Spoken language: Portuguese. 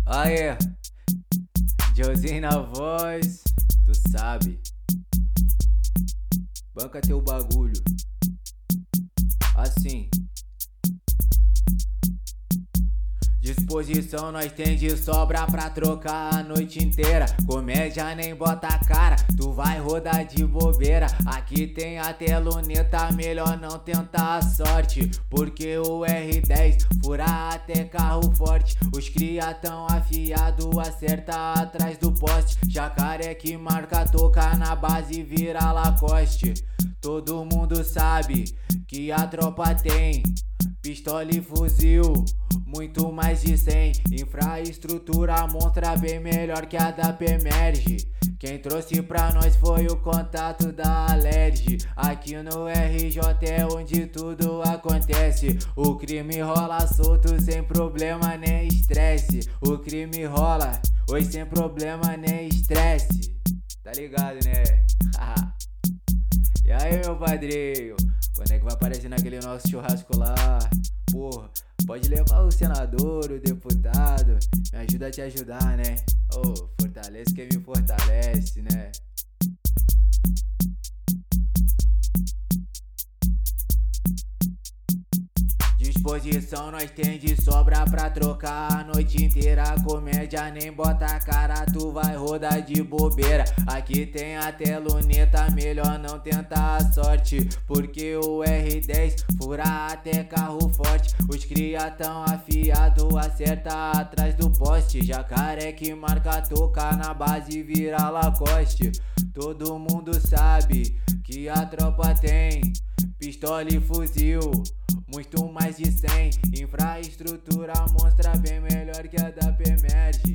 Aê, Joezinho na voz, tu sabe. Banca teu bagulho. Assim. Disposição nós tem de sobra pra trocar a noite inteira. Comédia nem bota a cara, tu vai rodar de bobeira. Aqui tem até luneta, melhor não tentar a sorte, porque o R10 fura até carro forte. Os cria tão afiado, acerta atrás do poste. Jacaré que marca, toca na base, vira Lacoste. Todo mundo sabe que a tropa tem pistola e fuzil, muito mais de 100. Infraestrutura monstra bem melhor que a da PEMERGE. Quem trouxe pra nós foi o contato da Alerj. Aqui no RJ é onde tudo acontece. O crime rola solto sem problema nem estresse. O crime rola, oi, sem problema nem estresse. Tá ligado, né? E aí, meu padrinho, quando é que vai aparecer naquele nosso churrasco lá? Porra, pode levar o senador, o deputado. Me ajuda a te ajudar, né? Oh, fortalece quem me fortalece, né? Disposição nós tem de sobra pra trocar a noite inteira. Comédia nem bota a cara, tu vai rodar de bobeira. Aqui tem até luneta, melhor não tentar a sorte, porque o R10 fura até carro forte. Os cria tão afiado, acerta atrás do poste. Jacaré que marca, toca na base, vira Lacoste. Todo mundo sabe que a tropa tem pistola e fuzil, muito mais de 100. Infraestrutura monstra bem melhor que a da PEMERGE.